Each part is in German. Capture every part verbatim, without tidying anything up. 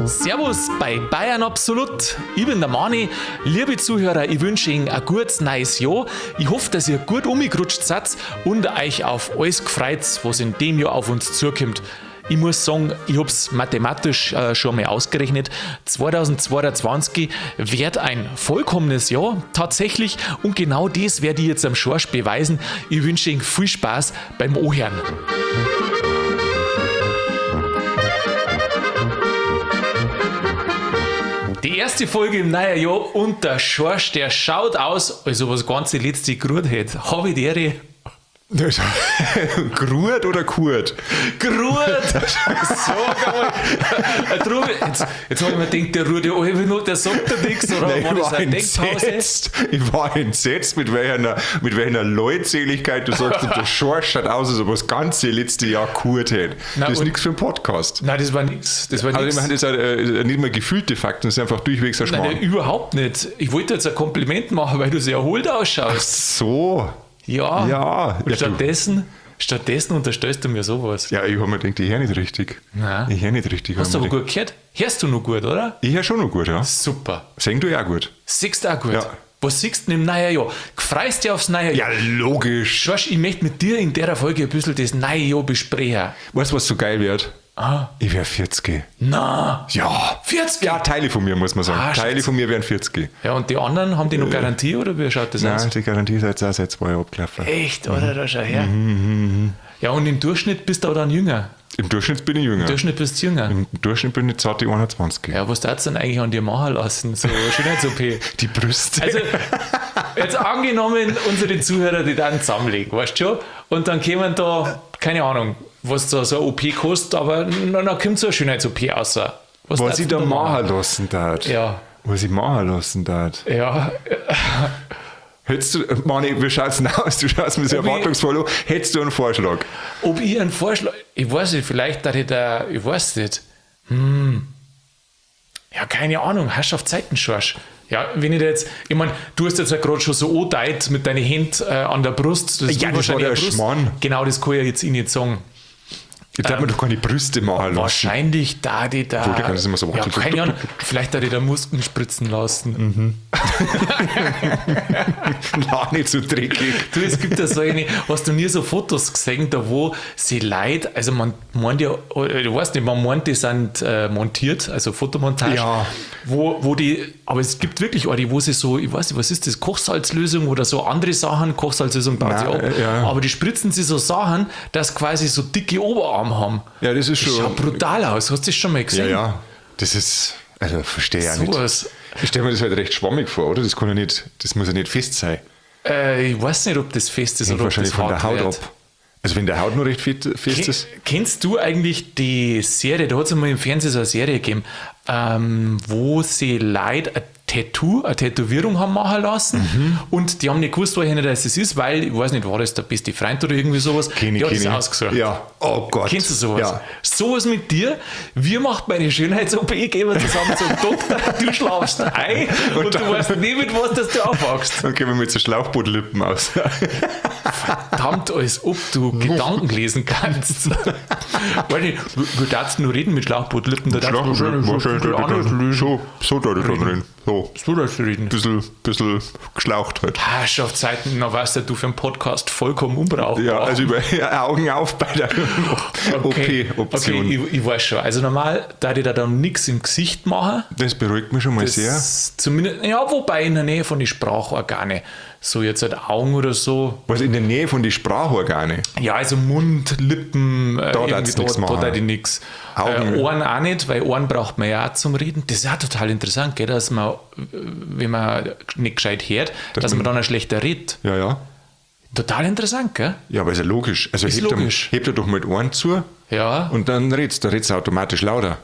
Servus bei Bayern Absolut. Ich bin der Mani. Liebe Zuhörer, ich wünsche Ihnen ein gutes neues Jahr. Ich hoffe, dass ihr gut umgerutscht seid und euch auf alles gefreut, was in dem Jahr auf uns zukommt. Ich muss sagen, ich habe es mathematisch äh, schon mal ausgerechnet. zweitausendzweiundzwanzig wird ein vollkommenes Jahr tatsächlich und genau das werde ich jetzt am Schorsch beweisen. Ich wünsche Ihnen viel Spaß beim Anhören. Die erste Folge im neuen Jahr und der Schorsch, der schaut aus, als ob er das ganze letzte Grut hätte. Habe ich die Ehre? Grut oder Kurt? Grut! So geil! Jetzt, jetzt habe ich mir gedacht, der ruht ja alle noch, der sagt ja nichts, oder Nein, war ich, das war eine Denkpause? entsetzt. ich war entsetzt, mit welcher, mit welcher Leutseligkeit du sagst, der Schorsch schaut aus, als ob er das ganze letzte Jahr Kurt hätte. Na, das ist und- nichts für einen Podcast. Nein, das war nichts. Das war Also ich nichts. meine, das sind äh, nicht mal gefühlte Fakten, das ist einfach durchwegs ein Nein, Schmarrn. nein, überhaupt nicht. Ich wollte jetzt ein Kompliment machen, weil du sehr erholt ausschaust. So. Ja. Ja. Und Ja, du- stattdessen, stattdessen unterstellst du mir sowas. Ja, ich habe mir gedacht, ich höre nicht richtig. Nein. Ich höre nicht richtig. Hast du hab aber mir gut gehört? Hörst du noch gut, oder? gedacht. Ich höre schon noch gut, ja. Super. Singen du ja auch gut. Siehst du auch gut? Ja. Was siehst du denn im neuen Jahr? Freust du dich aufs neue Jahr? Ja, logisch. Schorsch, ich möchte mit dir in der Folge ein bisschen das neue Jahr besprechen. Weißt du, was so geil wird? Ah. Ich wäre vierzig. Na, Ja. vierzig? Ja, Teile von mir, muss man sagen. Ah, Teile Schatz. von mir wären vierzig. Ja, und die anderen, haben die noch Garantie oder wie schaut das Nein, aus? die Garantie ist jetzt auch seit zwei Jahren abgelaufen. Echt, oder? Da schau her. Ja, und im Durchschnitt bist du aber dann jünger. Im Durchschnitt bin ich jünger. Im Durchschnitt bist du jünger. Im Durchschnitt bin ich zarte einundzwanzig. Ja, was darfst du dann eigentlich an dir machen lassen? So Schönheits-O P. Die Brüste. Also, jetzt angenommen, unsere Zuhörer, die dann zusammenlegen, weißt du schon? Und dann kämen da, keine Ahnung, was da so eine O P kostet, aber dann, dann kommt so eine Schönheits-O P raus. Was, was darfst ich du da machen lassen darf. Ja, Was ich machen lassen darf. ja. Hättest du, Mani, wie schaut's denn aus? Du schaust mir so Ob ich- erwartungsvoll an. Hättest du einen Vorschlag? Ob ich einen Vorschlag, ich weiß nicht, vielleicht da ich da, ich weiß nicht. Hm. Ja, keine Ahnung, Herrschaft Zeitenschorsch. Ja, wenn ich da jetzt, ich meine, du hast jetzt ja gerade schon so angedeutet mit deinen Händen äh, an der Brust. Das Ja, ist das war wahrscheinlich der eine Brust. Schmarrn. Genau, das kann ich jetzt ich nicht sagen. Ich darf mir doch keine Brüste machen lassen. Wahrscheinlich da die da. Obwohl, der kann das immer so ja, machen. keine Ahnung, vielleicht da die da Muskeln spritzen lassen. Nein, nicht so dreckig. Du, es gibt ja so eine, hast du nie so Fotos gesehen, da wo sie Leute, also man meint ja, du weißt nicht, man meint, die sind äh, montiert, also Fotomontage, Ja. wo, wo die, aber es gibt wirklich eine, wo sie so, ich weiß nicht, was ist das, Kochsalzlösung oder so andere Sachen, Kochsalzlösung baut sie Nein, ab, äh, ja. aber die spritzen sie so Sachen, dass quasi so dicke Oberarme haben. Ja, das ist Das schon. schaut brutal aus, hast du das schon mal Ja, gesehen? ja. Das ist. Also, verstehe ich auch nicht. Sowas. Ich stelle mir das halt recht schwammig vor, oder? Das kann ja nicht. Das muss ja nicht fest sein. Äh, ich weiß nicht, ob das fest ist Hängt oder ob wahrscheinlich das von der hart Haut wird. ab. Also, wenn der Haut nur recht fit, fest Ken- ist. Kennst du eigentlich die Serie, da hat es mal im Fernsehen so eine Serie gegeben, ähm, wo sie Leute ein Tattoo, eine Tätowierung haben machen lassen Mhm. und die haben nicht gewusst, woher das ist, weil, ich weiß nicht, war das der beste Freund oder irgendwie sowas, Kenn ich, die hat kenn das ich. ausgesucht. Ja. Oh Gott. Kennst du sowas? Ja. Sowas mit dir, wir macht meine Schönheits-O P, gehen wir zusammen zum Doktor, du schlafst ein und, Und du dann- weißt nicht, mit was dass du aufwachst. Dann gehen wir mit so Schlauchbootlippen aus. Verdammt, als ob du Gedanken lesen kannst. Weiß nicht, wie darfst du nur reden mit Schlauchbootlippen? Da darfst du wahrscheinlich Wahrscheinlich so anders lösen. so, so da drin. So. So darfst du reden. Bisschen, bisschen geschlaucht halt. Herrschaftszeiten, na weißt du, du für einen Podcast vollkommen unbrauchbar. Ja, also über Augen auf bei der O P-Option. Okay, ich, ich weiß schon. Also normal, da ich da dann nichts im Gesicht machen. Das beruhigt mich schon mal sehr. Das zumindest, ja, wobei in der Nähe von den Sprachorgane. So jetzt halt Augen oder so. Was in der Nähe von den Sprachorgane. Ja, also Mund, Lippen, äh, Da irgendwie darf's nix da, machen. da darf ich nichts. Augen. Äh, Ohren auch nicht, weil Ohren braucht man ja auch zum Reden. Das ist auch total interessant, gell, dass man, äh, wenn man nicht gescheit hört, dass, man dann auch schlechter redet. Ja, ja. Total interessant, gell? Ja, aber ist ja logisch. Also Ist hebt, logisch. Er, hebt er doch mit Ohren zu Ja, und dann redst du. Da redst du automatisch lauter.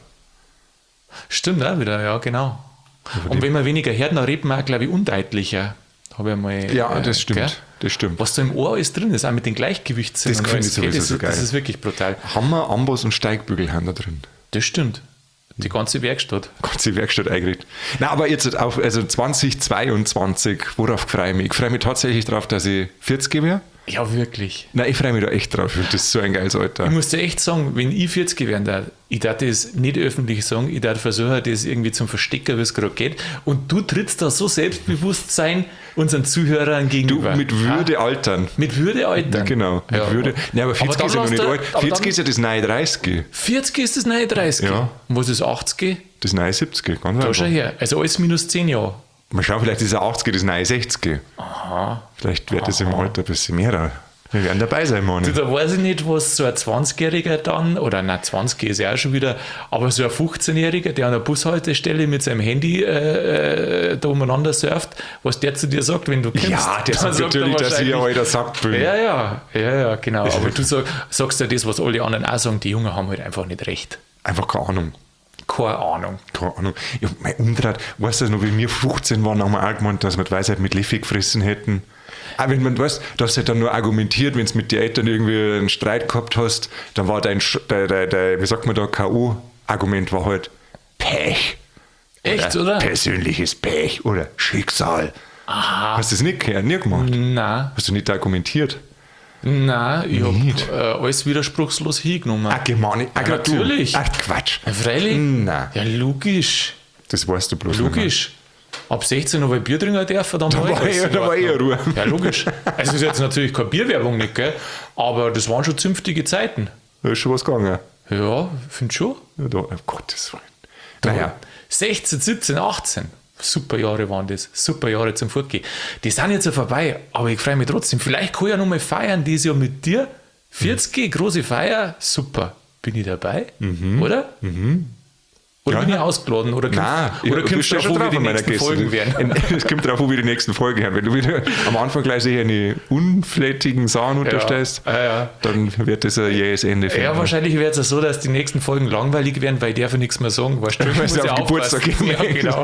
stimmt auch wieder, ja, genau. Und wenn man weniger hört, dann redet man auch, glaube ich, undeutlicher. Habe ich mal. Ja, äh, das stimmt. gell? Das stimmt. Was da im Ohr alles drin ist, auch mit den Gleichgewichtssinn. Das und finde ich alles, sowieso gell, das, so geil. Das ist wirklich brutal. Hammer, Amboss und Steigbügel haben da drin. Das stimmt. Die ganze Werkstatt. Ganze Werkstatt eingerichtet. Na, aber jetzt auf also zwanzig zweiundzwanzig, worauf freue ich mich? Ich freue mich tatsächlich darauf, dass ich vierzig werde. Ja, wirklich. Nein, ich freue mich da echt drauf. Ich finde das so ein geiles Alter. Ich muss dir echt sagen, wenn ich vierzig werden darf, ich darf das nicht öffentlich sagen, ich darf versuchen, das irgendwie zum Verstecken, wie es gerade geht. Und du trittst da so Selbstbewusstsein unseren Zuhörern Du, gegenüber. mit Würde Ah, altern. mit Würde altern. Genau, mit Ja. Würde. Nein, aber vierzig dann ist ja noch hast nicht du- alt. aber vierzig dann- ist ja das neue dreißig. vierzig ist das neue dreißig. Ja. Und was ist achtzig? Das neue siebzig. Ganz Da einfach. schau her. Also alles minus zehn Jahre. Mal schauen, vielleicht ist er achtzig, das neue sechzig. Aha. Vielleicht wird das im Alter ein bisschen mehr. Wir werden dabei sein, Mann. Du, da weiß ich nicht, was so ein zwanzigjähriger dann, oder nein, zwanzig ist ja auch schon wieder, aber so ein fünfzehnjähriger, der an der Bushaltestelle mit seinem Handy äh, äh, da umeinander surft, was der zu dir sagt, wenn du kommst. Ja, der Dann sagt natürlich, er dass ich ja wahrscheinlich- alter Sack bin. Ja, ja, ja, ja, genau. Aber du sag, sagst ja das, was alle anderen auch sagen, die Jungen haben halt einfach nicht recht. Einfach keine Ahnung. Keine Ahnung. Keine Ahnung. Ja, mein Umdraht, weißt du noch, wie wir fünfzehn waren, haben wir auch gemeint, dass wir die Weisheit mit Löffel gefressen hätten. Auch wenn man weißt, du hast halt dann nur argumentiert, wenn du mit den Eltern irgendwie einen Streit gehabt hast, dann war dein, Sch- dein, dein, dein wie sagt man da, K O-Argument war halt Pech. Echt, oder? Persönliches Pech oder Schicksal. Aha. Hast du das nicht gehört, nie gemacht? Nein, Hast du nicht argumentiert? nein, ich Nicht? habe äh, alles widerspruchslos hingenommen. Ach, Gemani. Ach, Ja, du. natürlich. Ach, Quatsch. Ja, freilich? Nein. Ja, logisch. Das weißt du bloß nicht mehr. Logisch. Ab sechzehn habe ich Bier trinken dürfen, dann Da war alles eh- in da war eh Ordnung. Ruhe. Ja, logisch. Also es ist jetzt natürlich keine Bierwerbung nicht, gell? Aber das waren schon zünftige Zeiten. Da ist schon was gegangen. Ja, finde schon. Ja, da, um Gottes Willen. Naja, sechzehn, siebzehn, achtzehn. Super Jahre waren das. Super Jahre zum Fortgehen. Die sind jetzt ja vorbei, aber ich freue mich trotzdem. Vielleicht kann ich ja nochmal feiern dieses Jahr mit dir. vierzig, große Feier. Super. Bin ich dabei? Oder? Oder Ja. bin ich ausgeladen? Oder kommt, nein, oder du kommt bist ja drauf, schon wo wir drauf die an meiner nächsten Gäste. Folgen werden? Es kommt darauf, wo wir die nächsten Folgen haben. Wenn du wieder am Anfang gleich sicher eine unflätigen Sachen unterstellst, Ja, ja. dann wird das ein jähes Ende finden. Ja, wahrscheinlich wird es ja so, dass die nächsten Folgen langweilig werden, weil ich darf ja nichts mehr sagen. Weißt du, ich muss sie ja auf Geburtstag aufpassen. gehen. Ja, genau.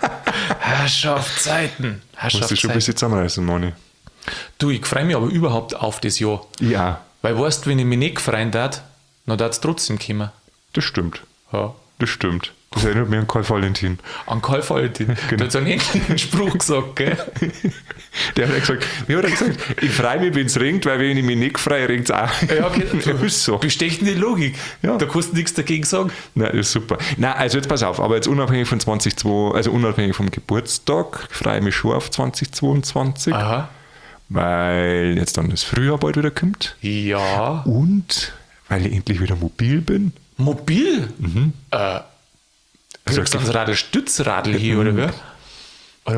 Herrschaftszeiten. Musst du schon ein Herrschaftszeiten. bisschen zusammenreißen, Moni. Du, ich freue mich aber überhaupt auf das Jahr. Ja, Weil weißt du, wenn ich mich nicht freuen darf, dann darf es trotzdem kommen. das stimmt. Ja. Das stimmt. Das erinnert mich an Karl Valentin. An Karl Valentin. Genau. Der hat so einen ähnlichen Spruch gesagt, gell? Der hat ja gesagt, wie hat er gesagt, ich freue mich, wenn es regnet, weil wenn ich mich nicht freue, regnet es auch. Ja, okay. Das ist so. Bestechende Logik. Ja. Da kannst du nichts dagegen sagen. Nein, das ist super. Nein, also jetzt pass auf, aber jetzt unabhängig von zwanzig zwei, also unabhängig vom Geburtstag, freue ich mich schon auf zwanzig zweiundzwanzig, Aha. weil jetzt dann das Frühjahr bald wieder kommt Ja. und weil ich endlich wieder mobil bin. Mobil? Mhm. Äh, Also kriegst du ans Radl Stützradl hier, oder wie? Oder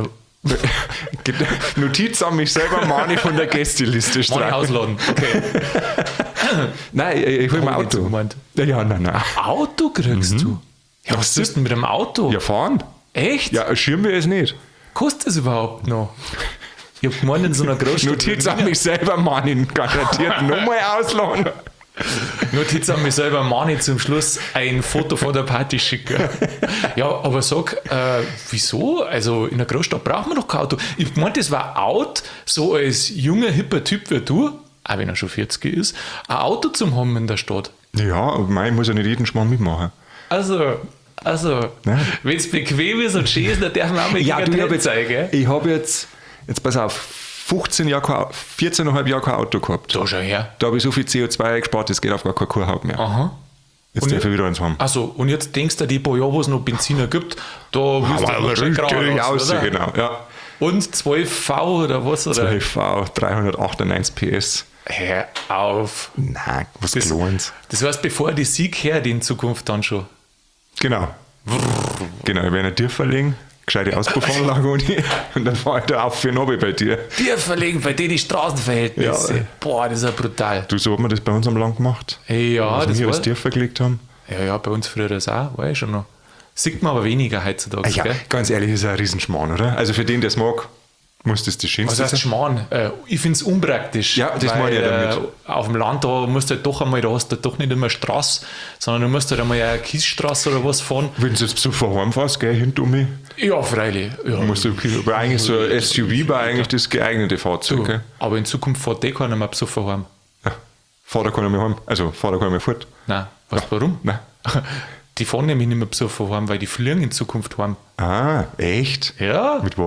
Notiz an mich selber, Mani von der Gästeliste Mani streichen. ausladen. Okay. Nein, ich, ich hol mein Hab ich jetzt Auto. gemeint. Ja, ja, nein, nein. Auto kriegst du? Ja, was tust du denn mit dem Auto? Ja, fahren? Echt? Ja, schirmen wir es nicht. Kostet es überhaupt noch? Ich hab gemeint, in so einer Großstadt. Notiz an mich selber, Mani, garantiert nochmal ausladen. Notiz an mich selber, Mani, zum Schluss ein Foto von der Party schicken. Ja, aber sag, äh, wieso? Also in der Großstadt braucht man doch kein Auto. Ich meinte, das war out, so als junger, hipper Typ wie du, auch wenn er schon vierzig ist, ein Auto zu haben in der Stadt. Ja, aber mein muss ja nicht jeden Schmarrn mitmachen. Also, also, Ja. wenn es bequem ist und schön ist, dann darf man auch mal Ja, gegen du, ich einen habe Trend zeigen. jetzt, ich hab jetzt, jetzt pass auf, fünfzehn Jahre, kein- vierzehn Komma fünf Jahre kein Auto gehabt. Da schau her. Da habe ich so viel C O zwei gespart, das geht auf gar keine Kuhhaut mehr. Aha. Jetzt Und darf ja- ich wieder eins haben. Also, und jetzt denkst du, die paar Jahre, wo es noch Benziner gibt, da willst du Aber noch schön grau richtig raus, aus, oder? genau. Ja. Und zwölf V oder was? Oder? zwölf V, dreihundertachtundneunzig P S. Hör auf. Nein, was Das, Kleines. das heißt, bevor die Sieg hört, in Zukunft dann schon. Genau. Genau, ich werde einen Tier verlegen, gescheite Auspuffanlage und, und dann fahre ich da auf für Nobel bei dir. Wir verlegen bei dir die Straßenverhältnisse. Ja. Boah, das ist ja brutal. Du, so hat man das bei uns am Land gemacht. Ja, Was das wir war, als Tier vergelegt haben. ja, ja, bei uns früher das auch, war ich schon noch. Sieht man aber weniger heutzutage, Ah, ja, gell? ganz ehrlich, ist ein Riesenschmarrn, oder? Also für den, der es mag, muss das das Was Schönste heißt sein. Schmarrn? Äh, ich finde es unpraktisch. Ja, das weil, meine ich ja damit. Äh, auf dem Land, da musst du halt doch einmal, da hast du doch nicht immer Straße, sondern du musst halt einmal eine Kiesstraße oder was fahren. Wenn du jetzt so vorheim fährst, gell, hinter mich, Ja, freilich. Ja. musst du, aber eigentlich so ein S U V war eigentlich das geeignete Fahrzeug, Du, gell? aber in Zukunft fährt eh keiner mehr besoffen heim. Ja. Fahr da keiner mehr heim. Also, fahr da keiner mehr fort. Nein, weißt du warum? Nein. Die fahren nämlich nicht mehr besoffen heim, weil die fliegen in Zukunft heim. Ah, echt? Ja, Mit was?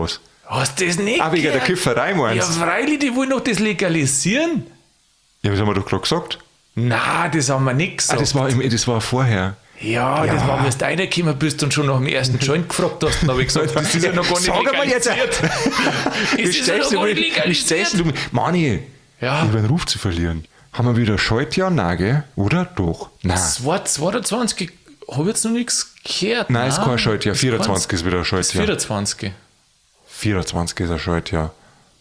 Hast du das nicht Ah, wegen der gehört? Kifferei Ja, meinst du? freilich, die wollen doch das legalisieren. Ja, was haben wir doch gerade gesagt? Na, das haben wir nicht Ah, gesagt. das war, im, das war vorher. ja, das Ja. war, wie du reingekommen bist und schon nach dem ersten Joint gefragt hast. Dann habe ich gesagt, das ist ja noch gar nicht Sag mal jetzt. legalisiert. Das Wie ist ja noch stellst gar du nicht mir- wie stellst legalisiert. du mir- Mani, Ja. über den Ruf zu verlieren. Haben wir wieder Schaltjahr? Nein, gell? Oder? Doch. Nein. zweiundzwanzig habe ich jetzt noch nichts gehört. Nein, ist kein Schaltjahr. ist vierundzwanzig keins. ist wieder ein Das Schaltjahr. vierundzwanzig. vierundzwanzig ist ein Schaltjahr.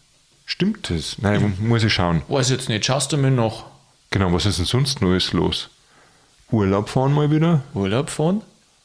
Stimmt das? Nein, muss ich schauen. Weiß jetzt nicht, schaust du mir noch Genau, was ist denn sonst Neues los? Urlaub fahren mal wieder? Urlaub fahren?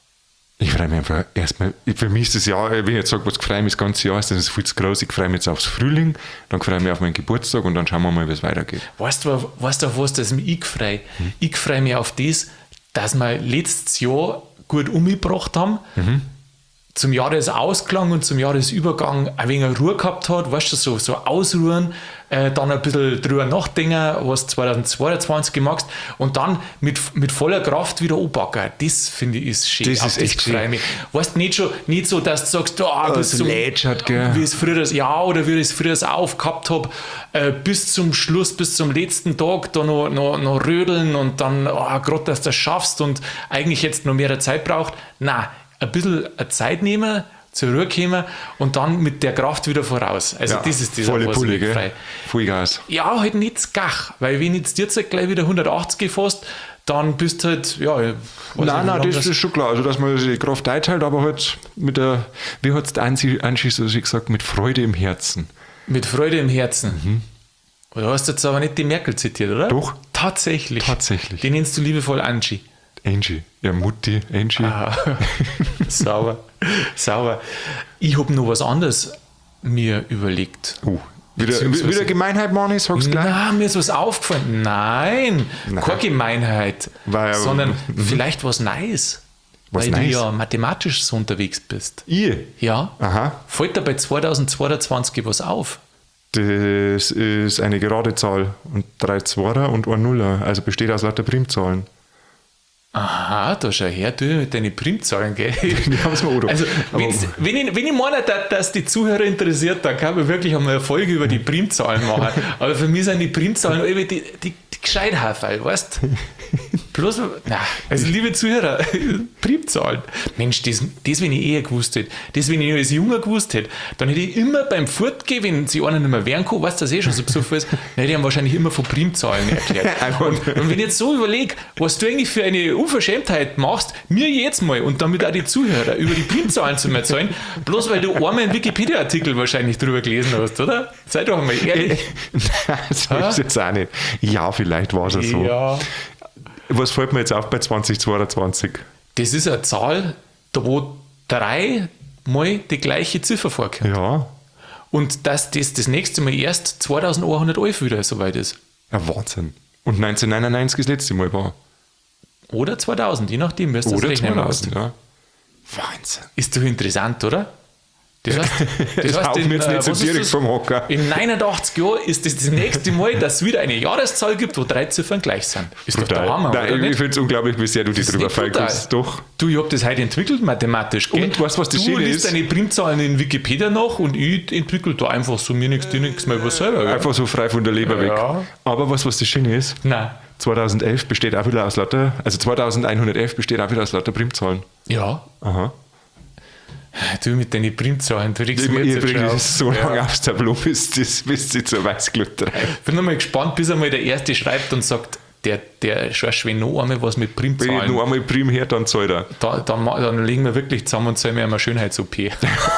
Ich freue mich einfach erstmal, für mich ist das Jahr, wenn ich jetzt sage, was ich freue mich das ganze Jahr ist, das ist viel zu groß. Ich freue mich jetzt aufs Frühling, dann freue ich mich auf meinen Geburtstag und dann schauen wir mal, wie es weitergeht. Weißt du, weißt du auf was das ich freue? Hm. Ich freue mich auf das, dass wir letztes Jahr gut umgebracht haben, Mhm. zum Jahresausklang und zum Jahresübergang ein wenig Ruhe gehabt hat, weißt du, so, so ausruhen, äh, dann ein bisschen drüber nachdenken, was du zweitausendzweiundzwanzig gemacht und dann mit, mit voller Kraft wieder anpacken. Das finde ich ist schön. Das Auf ist echt schön. freue ich mich. Weißt du, nicht, schon, nicht so, dass du sagst, oh, bis so zum, lätschert, gell? wie es früher das Jahr oder wie ich es früher aufgehabt habe, äh, bis zum Schluss, bis zum letzten Tag da noch, noch, noch rödeln und dann, oh, gerade, dass du das schaffst und eigentlich jetzt noch mehr Zeit braucht. Nein, ein bisschen Zeit nehmen, zur Ruhe kommen und dann mit der Kraft wieder voraus. Also Ja, das ist dieser volle was Pulle, ich gell? frei. Vollgas. Ja, halt nicht das Gach, weil wenn jetzt jetzt halt gleich wieder hundertachtzig gefasst, dann bist du halt, ja, ich weiß nicht, wie Nein, nein, lange das ist schon klar. Also, dass man die Kraft einteilt, aber halt mit der, wie hat es anschließend gesagt, mit Freude im Herzen. mit Freude im Herzen. Du hast jetzt aber nicht die Merkel zitiert, oder? Doch. Tatsächlich. Tatsächlich. Die nennst du liebevoll Angie. Angie, ja, Mutti, Angie. Ah, sauber, sauber. Ich habe noch was anderes mir überlegt. Uh, wieder, Beziehungsweise- wieder Gemeinheit, Mani, sag's gleich. Nein, mir ist was aufgefallen. Nein, Nein. keine Gemeinheit, War ja- sondern vielleicht was Neues. Was weil Neues? du ja mathematisch so unterwegs bist. Ich? Ja. Aha. Fällt dir bei zweitausendzweiundzwanzig was auf? Das ist eine gerade Zahl und drei Zweier und ein Nuller, also besteht aus lauter Primzahlen. Aha, da schau her, du mit deinen Primzahlen, gell? Die haben's mir auch da. Also, Aber- wenn's- wenn ich, wenn ich meine, dass, dass die Zuhörer interessiert, dann kann man wirklich einmal eine Folge über die Primzahlen machen. Aber für mich sind die Primzahlen alle die, die, die Gescheithaferl, weißt du? Bloß, na, also liebe Zuhörer, Primzahlen. Mensch, das, das, wenn ich eher gewusst hätte, das, wenn ich als Junger gewusst hätte, dann hätte ich immer beim Fortgehen, wenn sie einer nicht mehr wehren kann, weißt du, das eh schon so besoffen ist, dann hätte ich ihm wahrscheinlich immer von Primzahlen erklärt. Einfach- Und, und wenn ich jetzt so überlege, was du eigentlich für eine Unverschämtheit machst, mir jetzt mal und damit auch die Zuhörer über die Primzahlen zu erzählen, bloß weil du einmal einen Wikipedia-Artikel wahrscheinlich drüber gelesen hast, oder? Sei doch mal ehrlich. Nein, so ist jetzt auch nicht. Ja, vielleicht war es ja so. Ja. Was fällt mir jetzt auf bei zweitausendzweiundzwanzig? Das ist eine Zahl, da wo drei mal die gleiche Ziffer vorkommt. Ja, Und dass das das nächste Mal erst zweitausendeinhundert wieder soweit ist. ja, Wahnsinn. Und neunzehnhundertneunundneunzig das letzte Mal war. Oder zweitausend, je nachdem, wer es das Oder rechnen zweitausend, lässt. ja. Wahnsinn. Ist doch interessant, oder? Das heißt, das Das heißt haut in, mir jetzt nicht so was ist direkt das? vom Hocker. In neunundachtzig Jahren ist das das nächste Mal, dass es wieder eine Jahreszahl gibt, wo drei Ziffern gleich sind. Ist doch der Hammer, Nein, oder ich nicht? finde es unglaublich, wie sehr du dich ist drüber nicht brutal. feilst. Doch. Du, ich habe das heute entwickelt, mathematisch. Gell? Und weißt du, was das Du Schöne liest ist? deine Primzahlen in Wikipedia nach und ich entwickle da einfach so mir nichts, dir nichts mal was selber. Ja. Einfach so frei von der Leber Ja. weg. Aber was, was das Schöne ist, Nein. zweitausendelf besteht auch wieder aus lauter, also zweitausendeinhundertelf besteht auch wieder aus lauter Primzahlen. Ja. Aha. Du mit deinen Primzahlen, du regst Ich, mich ich jetzt bringe schon das auf. so Ja. lange aufs Tableau, bis, das, bis sie zur Weißglut treibt. Bin nochmal gespannt, bis einmal der Erste schreibt und sagt, der, der scheiß wenn noch einmal was mit Wenn ich Primzahlen. noch einmal Prim her, dann zahlt er. Da, dann, ma- dann legen wir wirklich zusammen und zahlen wir einmal Schönheits-O P.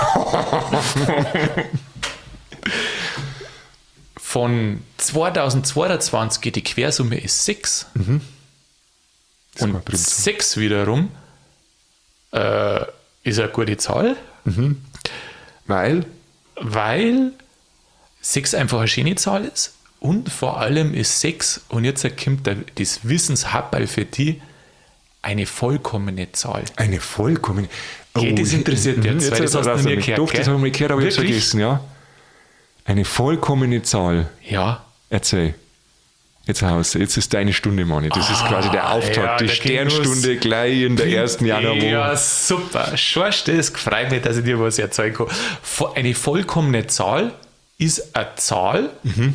Von zweitausendzweiundzwanzig, die Quersumme ist sechs. Das war Und Primzahl. sechs wiederum äh, ist eine gute Zahl, Weil, weil sechs einfach eine schöne Zahl ist und vor allem ist sechs, und jetzt kommt der, das Wissenshappel für die, eine vollkommene Zahl. eine vollkommene. Gell, das interessiert dich mhm, jetzt, weil das hat hast er du nie raus- gehört, Doch, das gell? habe ich gehört, aber ich habe es Wirklich? vergessen, ja. Eine vollkommene Zahl. Ja, Erzähl. Jetzt Haus, jetzt ist deine Stunde, Manni. Das ist quasi der Auftakt, ja, die der Sternstunde Genuss. gleich in der ersten Januarwoche. Ja, super. Schorst, das freut mich, dass ich dir was erzählen kann. Vo- Eine vollkommene Zahl ist eine Zahl,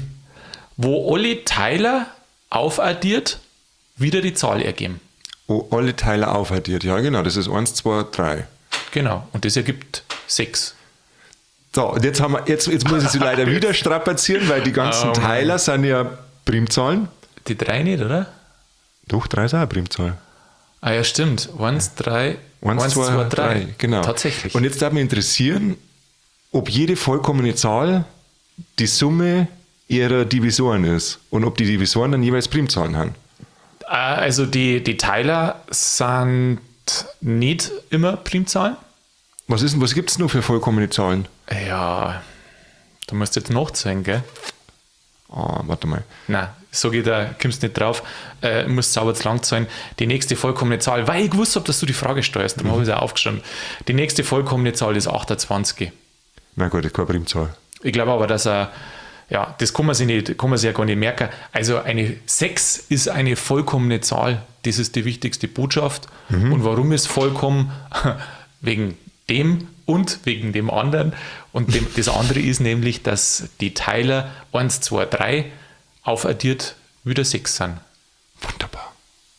wo alle Teiler aufaddiert wieder die Zahl ergeben. Oh, alle Teile aufaddiert. Ja, genau, das ist eins, zwei, drei. Genau. Und das ergibt sechs. So, und jetzt, haben wir, jetzt, jetzt muss ich sie leider wieder strapazieren, weil die ganzen Oh Mann. Teiler sind ja Primzahlen. Die drei nicht, oder? Doch, drei ist auch eine Primzahl. Ah ja, stimmt. Eins, drei, Eins, eins, zwei, zwei, drei. drei. Genau. Tatsächlich. Und jetzt darf mich interessieren, ob jede vollkommene Zahl die Summe ihrer Divisoren ist und ob die Divisoren dann jeweils Primzahlen haben. Ah, Also die, die Teiler sind nicht immer Primzahlen. Was, ist denn- was gibt es nur für vollkommene Zahlen? Ja, du musst jetzt nachzählen, gell? Ah, warte mal. Nein, so geht da, kommst nicht drauf, äh, musst sauber zu lang sein. Die nächste vollkommene Zahl, weil ich gewusst habe, dass du die Frage steuerst, darum habe ich es auch aufgeschrieben. Die nächste vollkommene Zahl ist achtundzwanzig. Na gut, das ist keine Primzahl. Ich glaube aber, dass er, ja, das kann man sich, nicht, kann man sich ja gar nicht merken. Also eine sechs ist eine vollkommene Zahl. Das ist die wichtigste Botschaft. Und warum ist vollkommen? Wegen dem und wegen dem anderen. Und dem, das andere ist nämlich, dass die Teiler eins, zwei, drei aufaddiert wieder sechs sind. Wunderbar.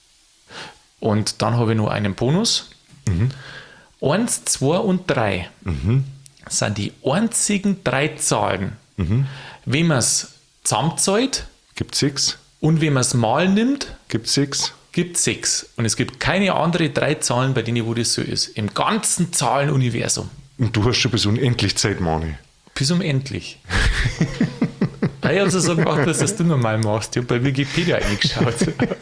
Und dann habe ich noch einen Bonus. eins, zwei und drei sind die einzigen drei Zahlen, wenn man es zusammenzahlt Gibt sechs? und wenn man es mal nimmt, Gibt sechs? gibt es sechs. Und es gibt keine andere drei Zahlen, bei denen wo das so ist. Im ganzen Zahlenuniversum. Und du hast schon bis unendlich Zeit, Mani. Bis unendlich. Ich habe also so gemacht, dass das du normal machst. Ich habe bei Wikipedia eingeschaut.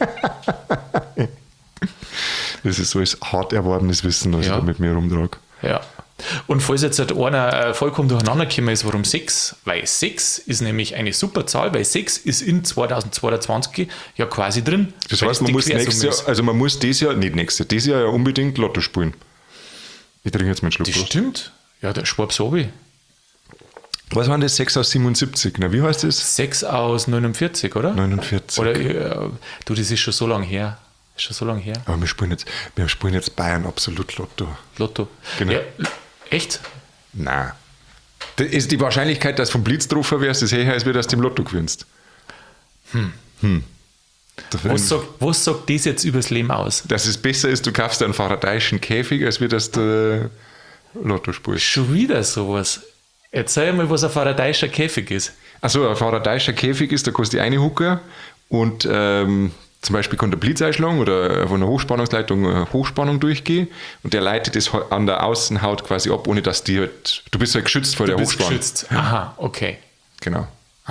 Das ist so ein hart erworbenes Wissen, was Ja. ich da mit mir rumtrage. Ja. Und falls jetzt halt einer äh, vollkommen durcheinander gekommen ist, warum sechs? Weil sechs ist nämlich eine super Zahl, weil sechs ist in zweitausendzweiundzwanzig ja quasi drin. Das weil heißt, es man die muss Quersumme nächstes Jahr, ist. also man muss dieses Jahr, nicht nächstes Jahr, dieses Jahr ja unbedingt Lotto spielen. Ich trinke jetzt meinen Schluck. Das Prost. stimmt. Ja, der Schwab so wie. Was waren das? sechs aus siebenundsiebzig. Na, wie heißt das? sechs aus neunundvierzig, oder? neunundvierzig. Oder, äh, du, das ist schon so lange her. Ist schon so lange her. Aber wir spielen jetzt, wir spielen jetzt Bayern absolut Lotto. Lotto. Genau. Ja, echt? Nein. Das ist die Wahrscheinlichkeit, dass du vom Blitz drauf wärst, ist höher, als wir das dem Lotto gewinnst. Hm. Hm. Was sagt, was sagt das jetzt übers Leben aus? Dass es besser ist, du kaufst einen faradayischen Käfig, als wir das der Lotto spielst. Schon wieder sowas. Erzähl mal, was ein faradayischer Käfig ist. Achso, ein faradayischer Käfig ist, da kostet eine Hucke und ähm, zum Beispiel kann der Blitz einschlagen oder von einer Hochspannungsleitung eine Hochspannung durchgehen und der leitet es an der Außenhaut quasi ab, ohne dass die halt, du bist halt geschützt vor Du der bist Hochspannung. geschützt. Aha, okay. Genau.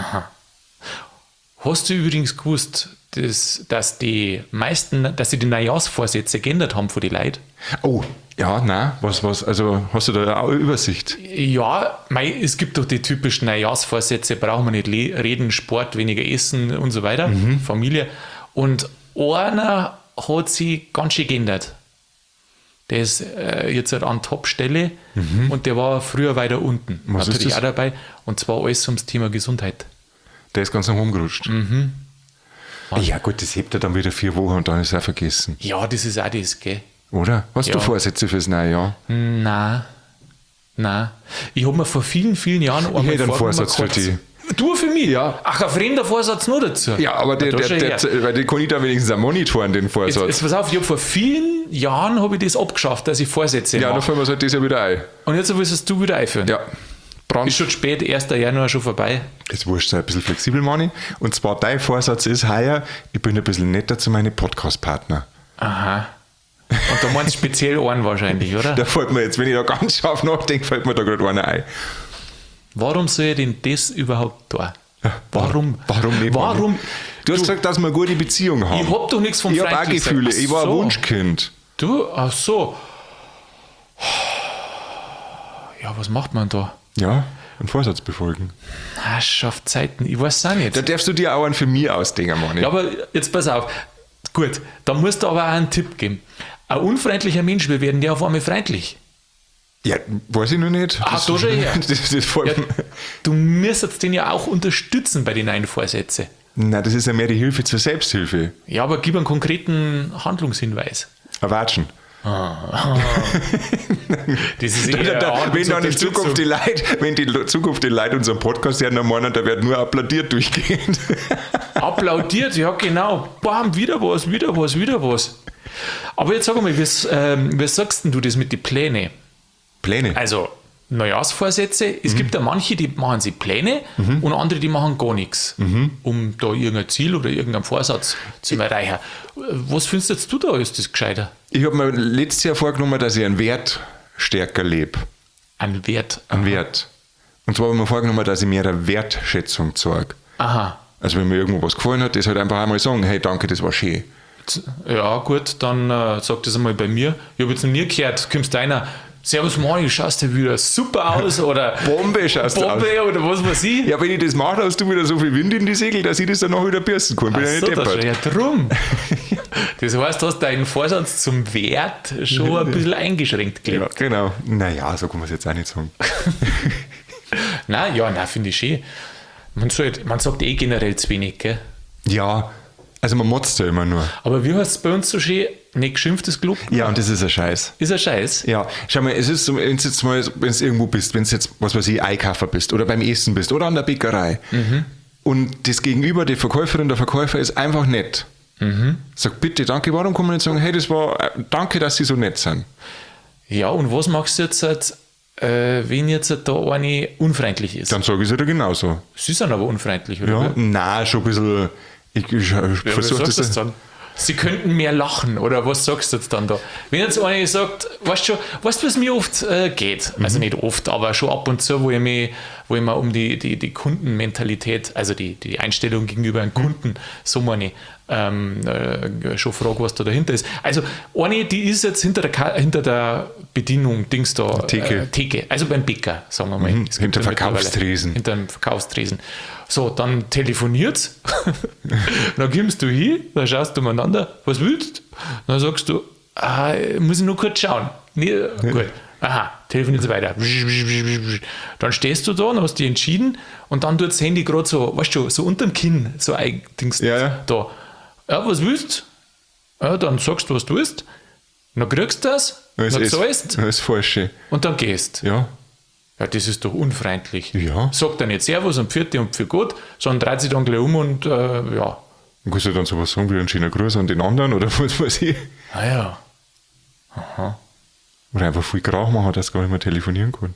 Hast du übrigens gewusst, dass, dass die meisten, dass sie die Neujahrsvorsätze geändert haben von den Leuten? Oh, ja, nein, was, was, also hast du da auch eine Übersicht? Ja, mei, es gibt doch die typischen Neujahrsvorsätze, brauchen wir nicht le- reden, Sport, weniger essen und so weiter, Familie. Und einer hat sie ganz schön geändert. Der ist äh, jetzt halt an Top-Stelle und der war früher weiter unten. Was ist Natürlich das? auch dabei. Und zwar alles ums Thema Gesundheit. Der ist ganz nach oben gerutscht. Mhm. Ja gut, das hebt er dann wieder vier Wochen und dann ist er vergessen. Ja, das ist auch das, gell? Oder? Hast Ja. du Vorsätze fürs neue Jahr? Nein. Nein. Ich habe mir vor vielen, vielen Jahren einmal hätte einen vorgenommen, Vorsatz für kurz- dich. Du für mich? Ja. Ach, ein fremder Vorsatz nur dazu? Ja, aber der, da der, schau der, her. der, weil den kann ich da wenigstens auch monitoren, den Jetzt, Vorsatz. jetzt pass auf, ich habe vor vielen Jahren habe ich das abgeschafft, dass ich Vorsätze ja, dann mache. fallen wir es halt dieses Jahr wieder ein. Und jetzt willst es du wieder einführen. Ja. Brand. Ist schon spät, erster Januar schon vorbei. Ist wurscht, sei ein bisschen flexibel, Mani. Und zwar dein Vorsatz ist heuer, ich bin ein bisschen netter zu meinen Podcast-Partner. Aha. Und da meinst du speziell einen wahrscheinlich, oder? Da fällt mir jetzt, wenn ich da ganz scharf nachdenke, fällt mir da gerade einer ein. Warum soll ich denn das überhaupt tun? Warum? Warum nicht? Warum? Mani? Du hast Du- gesagt, dass wir eine gute Beziehung haben. Ich hab doch nichts vom Ich habe auch Freundlichsein. Gefühle. Ach Ich war ein so. Wunschkind. Du, ach so. Ja, was macht man da? Ja, einen Vorsatz befolgen. Ah, schafft Zeiten. Ich weiß es auch nicht. Da darfst du dir auch einen für mich ausdenken, Mani. Ja, aber jetzt pass auf. Gut, da musst du aber auch einen Tipp geben. Ein unfreundlicher Mensch, wir werden ja auf einmal freundlich. Ja, weiß ich noch nicht. Ah, da schon her. Das, das fällt Ja, mir- du müsstest den ja auch unterstützen bei den neuen Vorsätzen. Nein, das ist ja mehr die Hilfe zur Selbsthilfe. Ja, aber gib einen konkreten Handlungshinweis. Erwatschen. Das ist eh Da, da, eine wenn dann in Unterstützung. Zukunft die Leute, wenn die Zukunft die Leute unseren Podcast hören, dann meinen, da wird nur applaudiert durchgehend. Applaudiert, ja genau. Bam, wieder was, wieder was, wieder was. Aber jetzt sag mal, wie, ähm, wie sagst denn du das mit den Plänen? Pläne. Also Neujahrsvorsätze, es mhm. gibt ja manche, die machen sich Pläne mhm. und andere, die machen gar nichts, mhm. um da irgendein Ziel oder irgendeinen Vorsatz zu erreichen. Was findest du da, ist das gescheiter? Ich habe mir letztes Jahr vorgenommen, dass ich einen Wert stärker lebe. Ein Wert? Ein Wert. Und zwar habe ich mir vorgenommen, dass ich mehr eine Wertschätzung zeige. Aha. Also wenn mir irgendwo was gefallen hat, das halt einfach einmal sagen, hey, danke, das war schön. Ja gut, dann äh, sag das einmal bei mir. Ich habe jetzt noch nie gehört, kommst einer, Servus Mani, schaust du wieder super aus oder Bombe schaust du aus. Bombe oder was weiß ich. Ja, wenn ich das mache, hast du wieder so viel Wind in die Segel, dass ich das dann noch wieder bürsten kann. Bin Ach ja so, nicht das ist deppert. ja drum. Das heißt, du hast deinen Vorsatz zum Wert schon ein bisschen eingeschränkt Ja, gelebt. genau. Naja, so kann man es jetzt auch nicht sagen. Nein, ja, nein, finde ich schön. Man, sollte, man sagt eh generell zu wenig, gell? Ja, also man motzt ja immer nur. Aber wie heißt es bei uns so schön? Nicht geschimpftes Glück? Ja, und das ist ein Scheiß. Ist ein Scheiß. Ja, schau mal, es ist so, wenn du jetzt mal, wenn du irgendwo bist, wenn du jetzt, was weiß ich, Einkaufer bist oder beim Essen bist oder an der Bäckerei Mhm. und das Gegenüber, die Verkäuferin, der Verkäufer ist einfach nett. Mhm. Sag bitte, danke, warum kann man nicht sagen, hey, das war, äh, danke, dass Sie so nett sind. Ja, und was machst du jetzt, halt, äh, wenn jetzt da eine unfreundlich ist? Dann sage ich es dir genauso. Sie sind aber unfreundlich, oder? Ja, nein, schon ein bisschen, ich, ich, ich Ja, was versuche sagst du das. jetzt dann? Sie könnten mehr lachen, oder was sagst du jetzt dann da? Wenn jetzt einer sagt, weißt du, weißt du, was mir oft äh, geht? Also nicht oft, aber schon ab und zu, wo ich mich, wo ich mir um die, die, die Kundenmentalität, also die, die Einstellung gegenüber einem Kunden, so meine ich, ähm, äh, schon frage, was da dahinter ist. Also eine, die ist jetzt hinter der, Ka- hinter der Bedienung, Dings da, Theke. Äh, Theke, also beim Bäcker, sagen wir mal. Mhm, Es hinter gibt ja mittlerweile- Verkaufstresen. Hinter dem Verkaufstresen. So, dann telefoniert's. Dann kommst du hin, dann schaust du umeinander, was willst du? Dann sagst du, ah, muss ich nur kurz schauen. Nee, gut. Aha, telefonierst weiter. Dann stehst du da und hast dich entschieden und dann tut das Handy gerade so, weißt du, so unterm Kinn, so ein Dings Ja, ja. da. Ja, was willst du? Ja, dann sagst du, was du willst. Dann kriegst du das, Das dann ist, zahlst das ist falsch. und dann gehst. Ja. Ja, das ist doch unfreundlich. Ja. Sagt dann nicht Servus und Pfiat und für gut, sondern dreht sich dann gleich um und äh, ja. Dann kannst du dann sowas sagen wie einen schönen Gruß an den anderen oder was weiß ich. Ah ja. Oder einfach viel Krach machen, dass du gar nicht mehr telefonieren kann.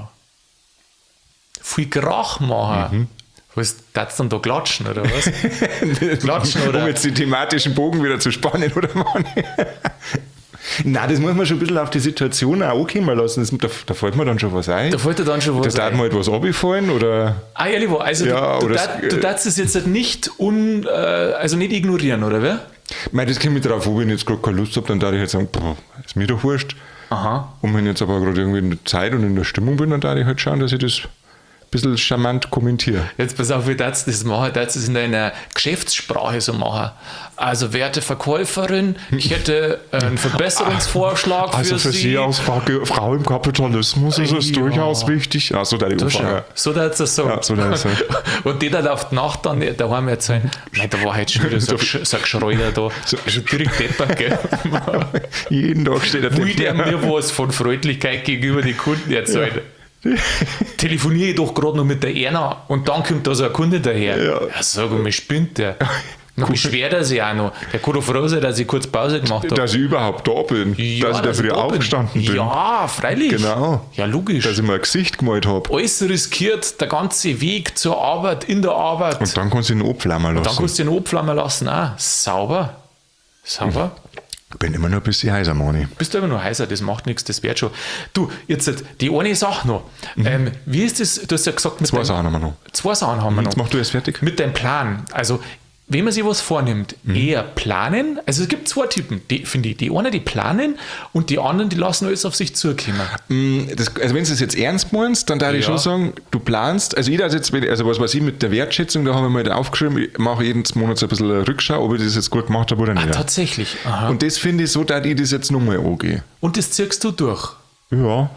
Viel Krach machen. Mhm. Was, darfst du dann da klatschen oder was? Klatschen oder? Um jetzt den thematischen Bogen wieder zu spannen, oder Mann? Nein, das muss man schon ein bisschen auf die Situation auch ankommen lassen. Das, da, da fällt mir dann schon was ein. Da fällt dir dann schon was Da darf ein. mir halt was runterfallen oder. Ah, ehrlich war, also Ja, du, du, oder darf- es- du darfst es jetzt halt nicht un, äh, also nicht ignorieren, oder wer? Ich meine, das kommt mich drauf an, wenn ich jetzt gerade keine Lust habe, dann darf ich halt sagen, pff, ist mir doch wurscht. Aha. Und wenn ich jetzt aber gerade irgendwie in der Zeit und in der Stimmung bin, dann darf ich halt schauen, dass ich das ein bisschen charmant kommentiere. Jetzt pass auf, wie darfst du das machen? Darfst du es in deiner Geschäftssprache so machen? Also, werte Verkäuferin, ich hätte einen Verbesserungsvorschlag Also für, für Sie als Frau, Frau im Kapitalismus ist es Ja. durchaus wichtig. Also da die Du schau, Umfrage. so darfst du es sagen. Ja, so darf's sein. Und die dann auf die Nacht dann daheim erzählen, nein, da war heute schon wieder so, ein Gesch- so ein Geschreuder da. Schon direkt deppert, gell? Jeden Tag steht er Will der mir was von Freundlichkeit gegenüber den Kunden erzählen? Telefoniere ich doch gerade noch mit der Erna und dann kommt da so ein Kunde daher. Ja. Ja, sag mal, spinnt der. Dann beschwert er sich auch noch. Der kann doch froh sein, dass ich kurz Pause gemacht habe. Dass ich überhaupt da bin. Ja, dass ich da früh da bin. aufgestanden bin. Ja, freilich. Genau. Ja, logisch. Dass ich mir ein Gesicht gemalt habe. Alles riskiert, der ganze Weg zur Arbeit, in der Arbeit. Und dann kannst du ihn abflammen lassen. Dann kannst du den abflammen lassen auch. Sauber. Sauber. Ich bin immer noch ein bisschen heiser, Mani. Bist du aber nur heißer, das macht nichts, das wird schon. Du, jetzt die eine Sache noch. Ähm, wie ist das, du hast ja gesagt, mit Zwei deinem- Sachen haben wir noch. Zwei Sachen haben wir Jetzt noch. mach du erst fertig. Mit deinem Plan. Also, wenn man sich was vornimmt, eher planen. Also es gibt zwei Typen, die, finde ich. Die einen, die planen und die anderen, die lassen alles auf sich zukommen. Mm, Das, also wenn du es jetzt ernst meinst, dann darf ich Ja. schon sagen, du planst, also ich darf jetzt, also was weiß ich mit der Wertschätzung, da haben wir mal aufgeschrieben, ich mache jeden Monat so ein bisschen eine Rückschau, ob ich das jetzt gut gemacht habe oder nicht. Tatsächlich. Aha. Und, Und das finde ich so, dass ich das jetzt nochmal angehe. das ziehst du durch. Ja.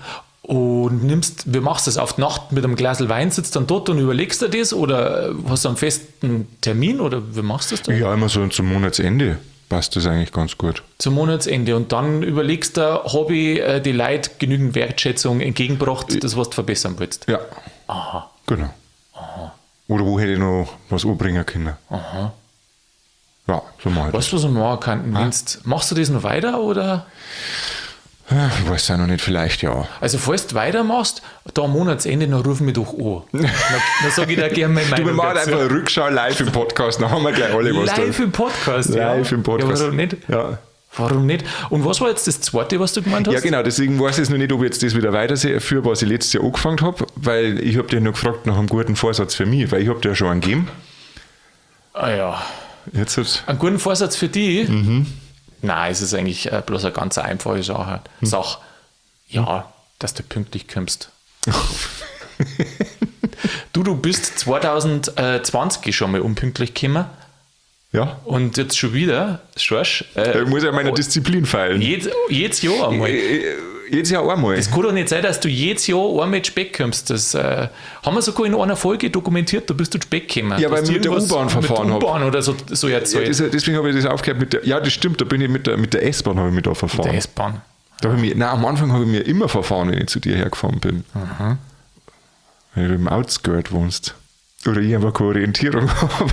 und nimmst, wie machst du das? Auf die Nacht mit einem Glas Wein sitzt dann dort und überlegst dir das oder hast du einen festen Termin oder wie machst du das dann? Ja, immer so zum Monatsende passt das eigentlich ganz gut. Zum Monatsende und dann überlegst du, habe ich äh, die Leute genügend Wertschätzung entgegengebracht, das was du verbessern willst? Ja. Aha. Genau. Aha. Oder wo hätte ich noch was anbringen können? Aha. Ja, so mache ich das. Weißt du, was du machen kannst? Machst du das noch weiter oder? Ja, ich weiß ja noch nicht, vielleicht ja. Also falls du weitermachst, da am Monatsende, dann ruf mich doch an. Dann, dann sage ich dir gerne meine Meinung Du, wir machen dazu. einfach eine Rückschau live im Podcast, dann haben wir gleich alle was Live im Podcast, ja. Live im Podcast. Ja, warum nicht? Ja. Warum nicht? Und was war jetzt das zweite, was du gemeint hast? Ja, genau, deswegen weiß ich jetzt noch nicht, ob ich jetzt das wieder weiterführe, was ich letztes Jahr angefangen habe, weil ich habe dich noch gefragt nach einem guten Vorsatz für mich, weil ich habe dir ja schon einen gegeben. Ah ja. Jetzt hat's. Einen guten Vorsatz für dich? Mhm. Nein, es ist eigentlich äh, bloß eine ganz einfache Sache. Mhm. Sache. Ja, dass du pünktlich kommst. du, du bist zwanzig zwanzig schon mal unpünktlich gekommen. Ja. Und jetzt schon wieder, schorsch. Äh, Ich muss ja meiner Disziplin feilen. Jedes, jedes Jahr einmal. Jedes Jahr einmal. Es kann doch nicht sein, dass du jedes Jahr einmal zu spät kommst. Das äh, haben wir sogar in einer Folge dokumentiert, da bist du zu spät gekommen. Ja, weil ich mit der U-Bahn verfahren habe. Mit der habe. U-Bahn oder so, so erzählt. Ja, das, deswegen habe ich das aufgehört mit der. Ja, das stimmt, da bin ich mit der, mit der S-Bahn habe ich mich da verfahren. Der S-Bahn. Da habe ich mich, nein, am Anfang habe ich mir immer verfahren, wenn ich zu dir hergefahren bin. Mhm. Wenn du im Outskirt wohnst. Oder ich einfach keine Orientierung habe.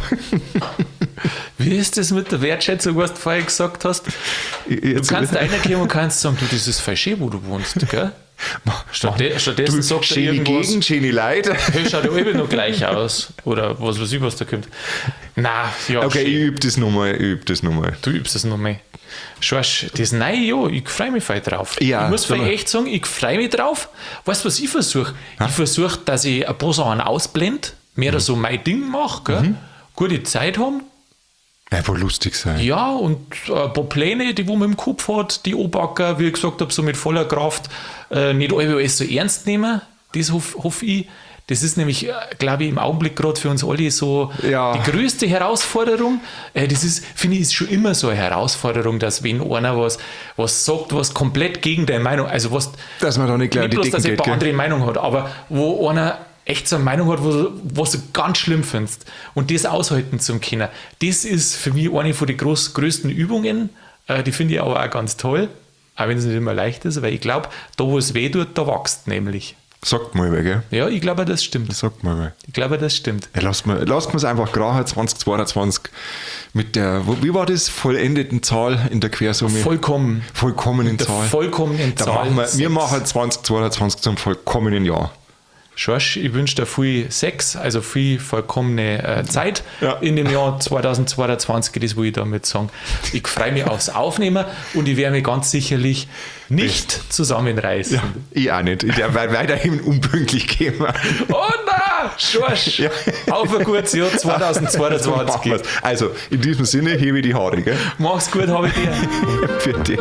Wie ist das mit der Wertschätzung, was du vorher gesagt hast? Du kannst reinkommen und kannst sagen, du, das ist voll schön, wo du wohnst, gell? Stattdessen, stattdessen Du, sagt er schöne irgendwas, Gegend, schöne Leute. hey, schaut ja alle noch gleich aus. Oder was weiß ich, was da kommt. Na, ja, Okay, ich schön. übe das nochmal, ich übe das nochmal. Du übst es noch mehr. Schausch, das neue Jahr, ich freue mich voll drauf. Ja, ich muss sag mal. echt sagen, ich freue mich drauf. Weißt du, was ich versuche? Ich versuche, dass ich ein paar Sachen ausblende, mehr Mhm. so mein Ding mache, gell? Gute Zeit haben. Einfach lustig sein. Ja, und äh, ein paar Pläne, die wo man im Kopf hat, die anpacken, wie ich gesagt habe, so mit voller Kraft. Äh, nicht alles so ernst nehmen, das hoffe hoff ich. Das ist nämlich, äh, glaube ich, im Augenblick gerade für uns alle so Ja. die größte Herausforderung. Äh, das ist, finde ich, ist schon immer so eine Herausforderung, dass wenn einer was, was sagt, was komplett gegen deine Meinung, also was Dass man da nicht gleich nicht an die bloß, Decken dass geht. jemand Gell? andere Meinung hat, aber wo einer echt so eine Meinung hat, wo, was du ganz schlimm findest und das aushalten zu können, das ist für mich eine von den groß, größten Übungen, äh, die finde ich aber auch ganz toll, auch wenn es nicht immer leicht ist, weil ich glaube, da wo es weh tut, da wächst nämlich. Sagt mal, wer, gell? Ja, ich glaube, das stimmt. Sagt mal, wer. Ich glaube, das stimmt. Ja, lasst mal lasst es einfach gerade zwanzig zweiundzwanzig mit der, wo, wie war das, vollendeten Zahl in der Quersumme? Vollkommen. Vollkommenen Der Zahl. vollkommenen Da Zahl. machen wir, wir sechs. machen zwanzig zweiundzwanzig zum vollkommenen Jahr. Schorsch, ich wünsche dir viel Sex, also viel vollkommene äh, Zeit Ja. in dem Jahr zwanzig zweiundzwanzig, das will ich damit sagen. Ich freue mich aufs Aufnehmen und ich werde mich ganz sicherlich nicht zusammenreißen. Ja, ich auch nicht. Ich werde weiterhin unpünktlich gehen. Oh nein, Schorsch, Ja. auf ein gutes Jahr So machen zwanzig wir's. Also, in diesem Sinne hebe ich die Haare, gell? Mach's gut, habe ich dir. Für dich.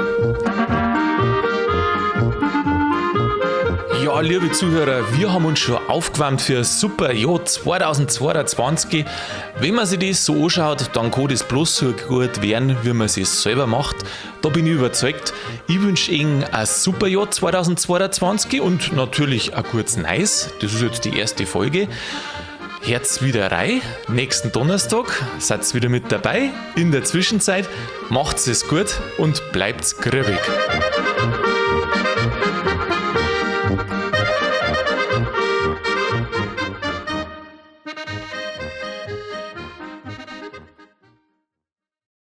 Ja, liebe Zuhörer, wir haben uns schon aufgewärmt für ein super Jahr zwanzig zweiundzwanzig. Wenn man sich das so anschaut, dann kann das bloß so gut werden, wie man es selber macht. Da bin ich überzeugt. Ich wünsche Ihnen ein super Jahr zwanzig zweiundzwanzig und natürlich ein gutes Neues. Das ist jetzt die erste Folge. Herz wieder rein. Nächsten Donnerstag seid ihr wieder mit dabei. In der Zwischenzeit macht's es gut und bleibt's grübig.